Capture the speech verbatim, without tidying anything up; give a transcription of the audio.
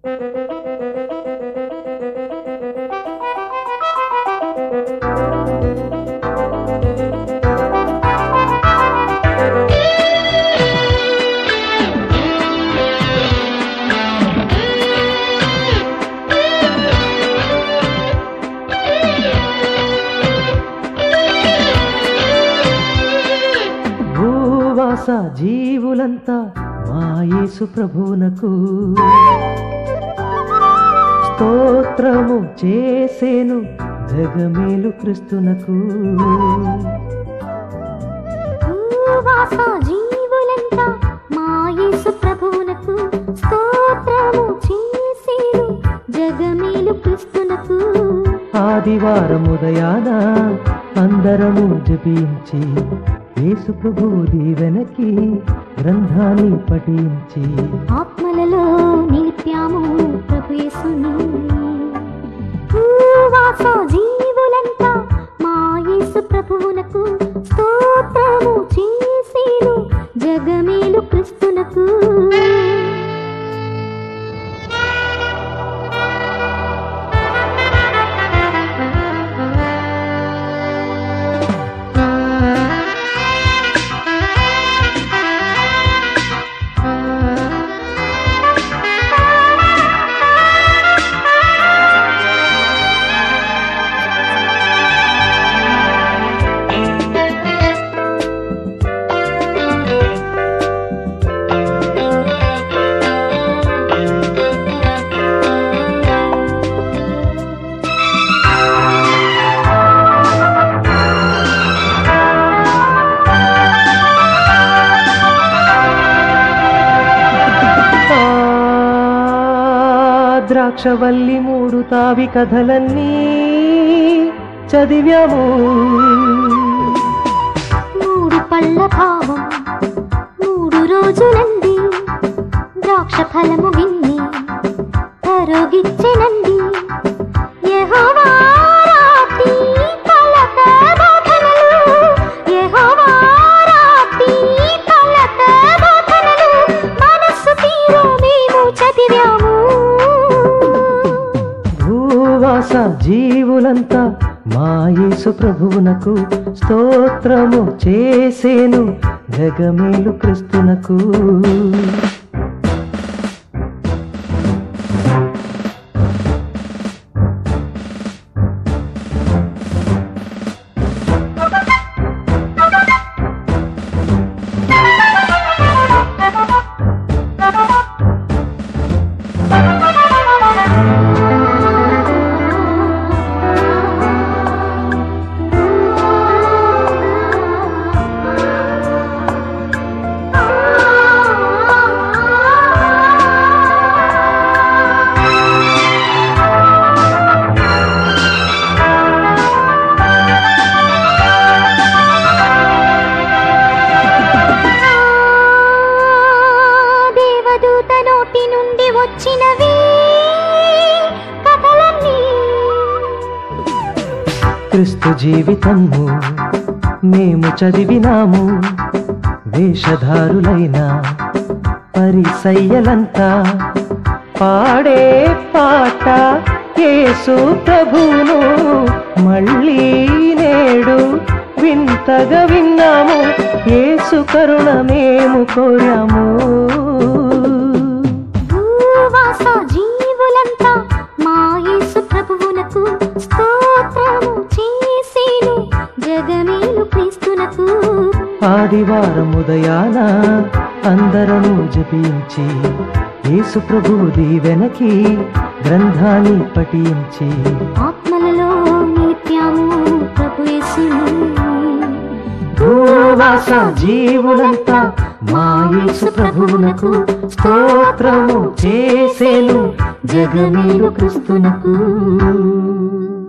భూవాస జీవులంతా మా యేసు ప్రభువునకు స్తోత్రము చేసేను జగమేలు క్రీస్తునకు. భూవాస జీవులంతా మా యేసు ప్రభువునకు స్తోత్రము చేసేను జగమేలు క్రీస్తునకు. ఆదివారం ఉదయాన అందరము జపించి యేసు ప్రభు దీవెనకి గ్రంథాన్ని పఠించి ఆత్మలలో నిత్యము ప్రభు యేసుని. భూవాస జీవులంతా మా యేసు ప్రభువునకు స్తోత్రము చేసేను జగమేలు క్రీస్తునకు. ద్రాక్షవల్లి మూడు తావి కథలన్నీ చదివాము. మూడు పళ్ళ భావం మూడు రోజులంది ద్రాక్ష ఫలము విన్ని కరోగిచ్చెనండి. యెహోవా రాతి పలక బోధనలు, యెహోవా రాతి పలక బోధనలు మనస్సు తీరు మేము చదివాము. భూవాస జీవులంతా మా యేసు ప్రభువునకు స్తోత్రము చేసేను జగమేలు క్రీస్తునకు. క్రీస్తు జీవితము మేము చదివినాము. వేషధారులైన పరిసయ్యలంతా పాడే పాట యేసు ప్రభువును మళ్ళీ నేడు వింతగా విన్నాము. యేసు కరుణ మేము కోరాము. భూవాస జీవులంతా మా యేసు ప్రభువునకు స్తోత్రము చేసేను జగమేలు క్రీస్తునకు. ఆదివారం ఉదయాన అందరము జపించి యేసు ప్రభు దీవెనకి గ్రంథాన్ని పఠించి ఆత్మలలో నిత్యము ప్రభు యేసుని. భూవాస జీవులంతా మా యేసు ప్రభువునకు స్తోత్రము చేసేను జగమేలు క్రీస్తునకు.